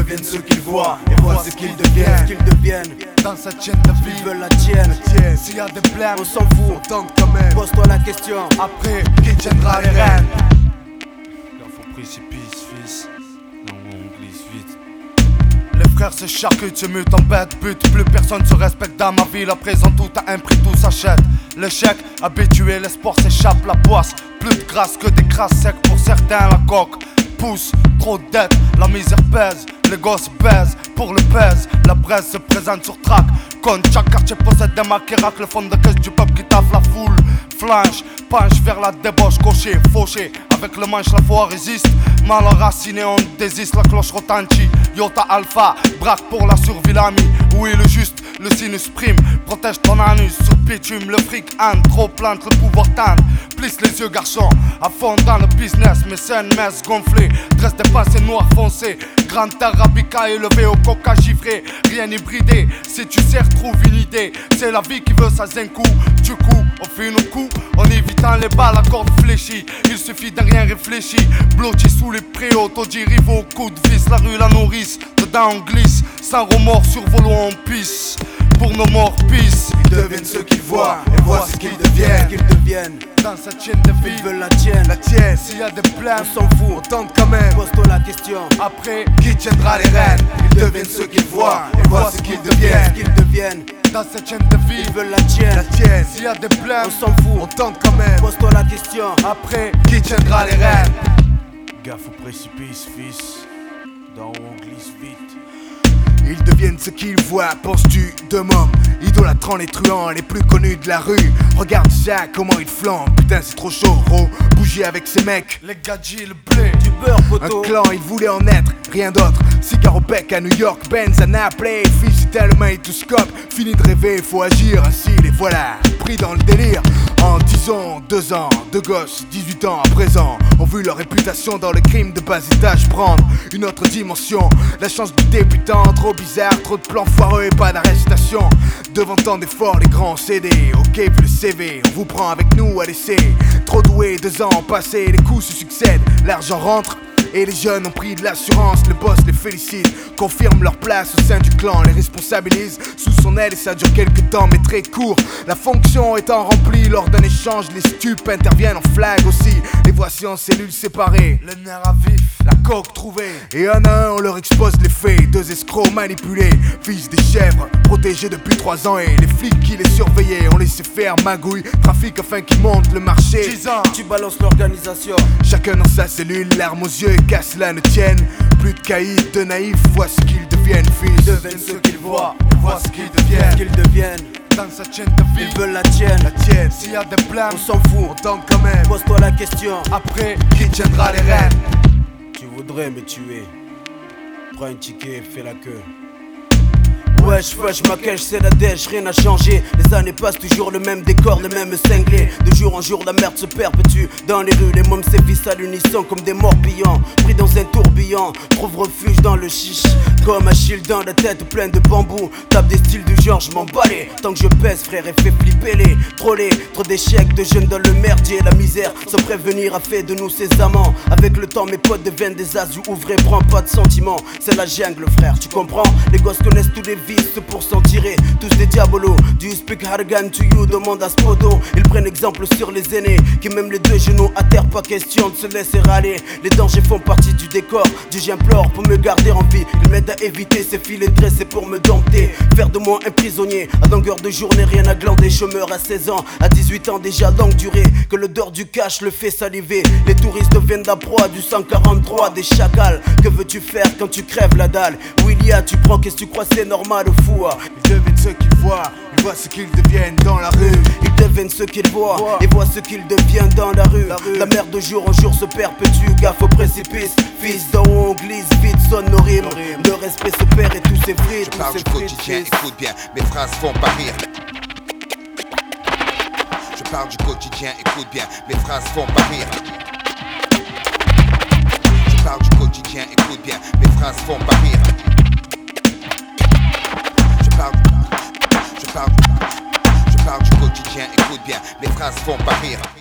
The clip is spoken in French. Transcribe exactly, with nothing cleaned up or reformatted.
deviennent ce qu'ils voient et voient ce qu'ils deviennent. Qu'ils deviennent dans cette chaîne de vie, ils veulent la tienne. S'il y a des blèmes, on s'en fout, on tente quand même. Pose-toi la question, après qui tiendra les rênes? Là faut précipice, fils. Non, on glisse vite. Les frères se charcutent, se mutent en bête, but. Plus personne se respecte dans ma ville. À présent tout a un prix, tout s'achète. L'échec habitué, l'espoir s'échappe, la poisse. Plus de grâce que des crasses secs pour certains, la coque pousse, trop de dettes, la misère pèse. Les gosses baisent pour le pèse. La braise se présente sur track. Quand chaque quartier possède des mains qui raclent le fond de caisse du peuple qui taffe la foule. Flanche, penche vers la débauche, coché, fauché. Avec le manche la foi résiste. Mal enraciné on désiste, la cloche retentit. Iota alpha, braque pour la survie l'ami. Oui le juste, le sinus prime. Protège ton anus sur bitume. Le fric âne, trop plante, le pouvoir teindre. Plisse les yeux garçon, à fond dans le business. Mécène, messe gonflée, dresse des pensées noires foncées. Grande terre rabica élevée au coca givré. Rien hybridé, si tu sais retrouve une idée. C'est la vie qui veut ça un coup. Du coup, on fait nos coups en évitant les balles à corde fléchie. Il suffit de rien réfléchir. Blotti sous les préaux, taudis rivaux, coup de vis. La rue la nourrice, dedans on glisse. Sans remords survolons on pisse. Pour nos morts pisse. Ils deviennent ce qu'ils voient et voient ce qu'ils deviennent. Qu'ils deviennent dans cette chaîne de vie, ils veulent la tienne. La tienne, s'il y a des blèmes, on s'en fout, on tente quand même. Pose-toi la question, après qui tiendra les rênes? Ils deviennent ce qu'ils voient et voient ce qu'ils deviennent. Qu'ils deviennent dans cette chaîne de vie, ils veulent la tienne. La tienne, s'il y a des blèmes, on s'en fout, on tente quand même. Pose-toi la question, après qui tiendra les rênes? Gaffe au précipice, fils. D'en haut on glisse vite. Ils deviennent ce qu'ils voient, penses-tu de mômes, idolâtrant les truands les plus connus de la rue. Regarde ça, comment ils flambent, putain c'est trop chaud, gros. Bouger avec ces mecs, les gadgets, le blé, du beurre poteau. Un clan, ils voulaient en être, rien d'autre. Cigare au bec à New York, Benz à Naples. Fils tellement et tout scope, fini de rêver, faut agir, ainsi les voilà, pris dans le délire. En dix ans, deux ans, deux gosses, dix-huit ans à présent, ont vu leur réputation dans le crime de bas étage prendre une autre dimension. La chance du débutant, trop bizarre, trop de plans foireux et pas d'arrestation. Devant tant d'efforts, les grands C D, ok puis le C V, on vous prend avec nous à l'essai. Trop doué, deux ans passés, les coups se succèdent, l'argent rentre. Et les jeunes ont pris de l'assurance, le boss les félicite, confirme leur place au sein du clan, les responsabilise sous son aile et ça dure quelques temps mais très court. La fonction étant remplie lors d'un échange, les stupes interviennent en flag aussi. Les voici en cellules séparées, le nerf à vif, la coque trouvée. Et un à un on leur expose les faits, deux escrocs manipulés, fils des chèvres, protégés depuis trois ans. Et les flics qui les surveillaient ont laissé faire magouille, trafic afin qu'ils montent le marché. dix ans, tu balances l'organisation, chacun dans sa cellule, larmes aux yeux qu'à cela ne tienne. Plus de caïds, de naïfs, vois ce qu'ils deviennent, fils. Ils deviennent ce qu'ils voient, vois ce qu'ils deviennent. Qu'ils deviennent dans cette chaîne de vie, ils veulent la tienne. La tienne, s'il y a des blèmes, on s'en fout, on tente quand même. Pose-toi la question, après qui tiendra les rênes? Tu voudrais me tuer, prends un ticket et fais la queue. Wesh wesh ma cache c'est la dèche, rien n'a changé. Les années passent toujours le même décor, le même cinglé. De jour en jour la merde se perpétue dans les rues, les mômes sévissent à l'unisson comme des morpillons. Pris dans un tourbillon, trouve refuge dans le chiche. Comme Achille dans la tête pleine de bambou. Tape des styles du genre, je m'en balais. Tant que je pèse frère et fais flipper les trollés. Trop d'échecs de jeunes dans le merdier. La misère sans prévenir a fait de nous ses amants. Avec le temps mes potes deviennent des asus ouvrés. Prends pas de sentiments, c'est la jungle frère, tu comprends? Les gosses connaissent tous les vices pour s'en tirer, tous des diabolos. Do you speak Hargan to you? Demande à Spodo. Ils prennent exemple sur les aînés qui même les deux genoux à terre, pas question de se laisser râler. Les dangers font partie du décor, Dieu j'implore pour me garder en vie. Ils m'aident à éviter ces filets dressés pour me dompter. Faire de moi un prisonnier, à longueur de journée rien à glander. Je meurs à seize ans, à dix-huit ans déjà longue durée. Que l'odeur du cash le fait saliver. Les touristes deviennent la proie du cent quarante-trois des chacals. Que veux-tu faire quand tu crèves la dalle? Willia tu prends, qu'est-ce que tu crois c'est normal au fou? Ils deviennent ce qu'ils voient, ils voient ce qu'ils deviennent dans la rue. Ils deviennent ce qu'ils voient et voient ce qu'ils deviennent dans la rue. La, rue. La merde de jour en jour se perpétue, gaffe au précipice. Fils d'en haut on glisse vite, sonne nos rimes. Le respect se perd et tous ses frites. Je parle du quotidien, écoute bien, mes phrases font pas rire. Je parle du quotidien, écoute bien, mes phrases font pas rire. Je parle du quotidien, écoute bien, mes phrases font pas rire. Je parle, je parle, je parle du quotidien, écoute bien, mes phrases font pas rire.